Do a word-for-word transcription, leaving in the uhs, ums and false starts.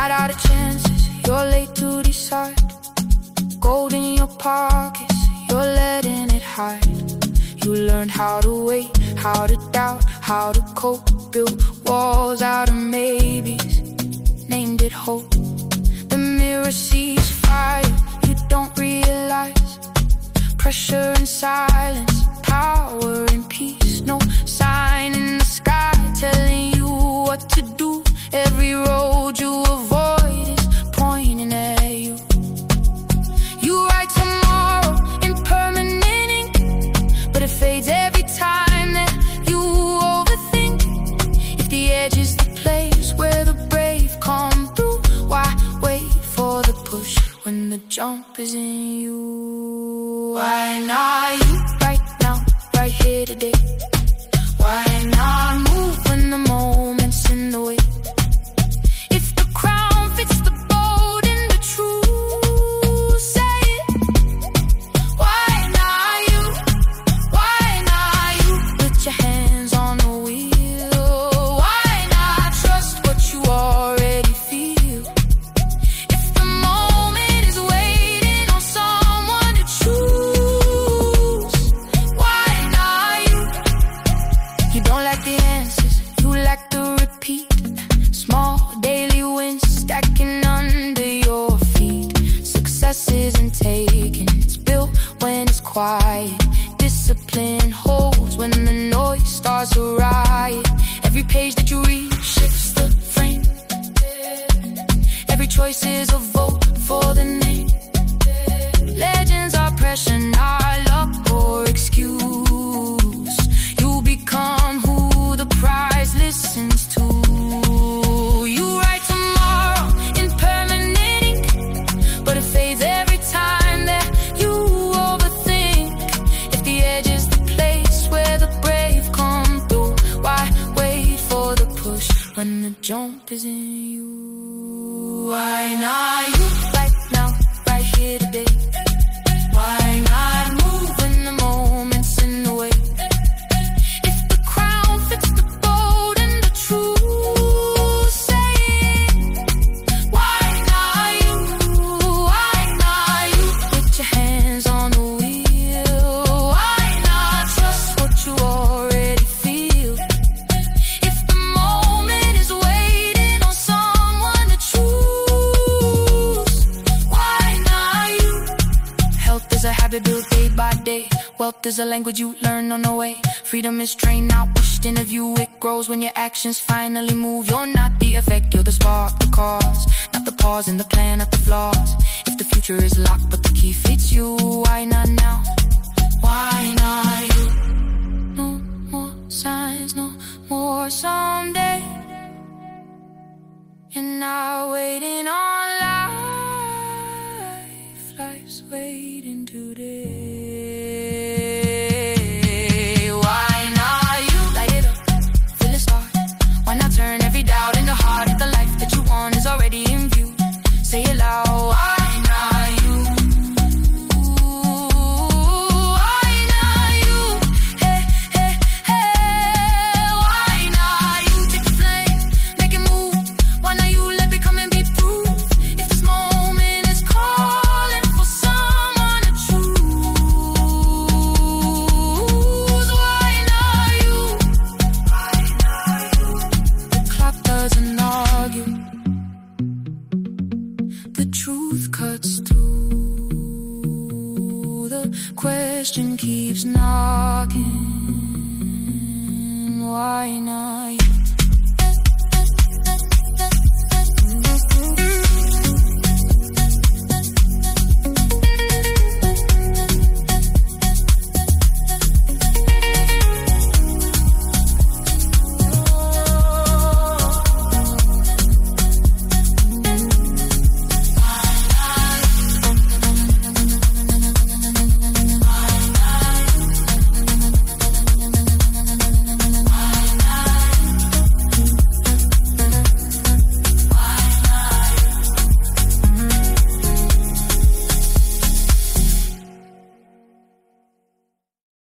not out of chances, you're late to decide. Gold in your pockets, you're letting it hide. You learned how to wait, how to doubt, how to cope. Built walls out of maybes, named it hope. The mirror sees fire, you don't realize. Pressure and silence, power and peace. No sign in the sky telling you what to do. Every road you avoid is pointing at you. You write tomorrow in permanent ink, but it fades every time that you overthink. If the edge is the place where the brave come through, why wait for the push when the jump is in you? Why not you right now, right here today? Why not move when the moment's in the way? If the crown fits the bold and the truth, say it. Why not you? Why not you? Put your hands on the wheel. Why not trust what you already feel? If the moment is waiting on someone to choose, why not you? You don't like the answers, you like the repeat. Small daily wins stacking under your feet. Success isn't taken, it's built when it's quiet. Discipline holds when the noise starts to riot. Every page that you read shifts the frame. Every choice is a vote for the name. Legends are pressure, not luck or excuse. You become who the prize listens to. You write tomorrow in permanent ink, but it fades every time that you overthink. If the edge is the place where the brave come through, why wait for the push when the jump is in you? Why not you right now, right here today? Why not move when the moment's in the way? If the crown fits the bold and the truth, say it. Why not you? Why not you? Put your hands on the wheel. Why not trust what you already feel? If the moment is waiting on someone to choose, why not you? Health is a habit built day by day. Wealth is a language you learn on the way. Freedom is trained, not pushed in a view. It grows when your actions finally move. You're not the effect, you're the spark, the cause. Not the pause in the plan, not the flaws. If the future is locked but the key fits you, why not now? Why not you? No more signs, no more someday. You're not waiting on life, life's waiting today. Why not you? Light it up, feel it start. Why not turn every doubt into heart? If the life that you want is already in view, say it loud. Why not you? Why not you? Hey, hey, hey. Why not you? Take the flame, make it move. Why not you? Let it come and be proof. If this moment is calling for someone to choose, why not you? Why not you? The clock doesn't argue, the truth cuts through. The question keeps knocking. Why not?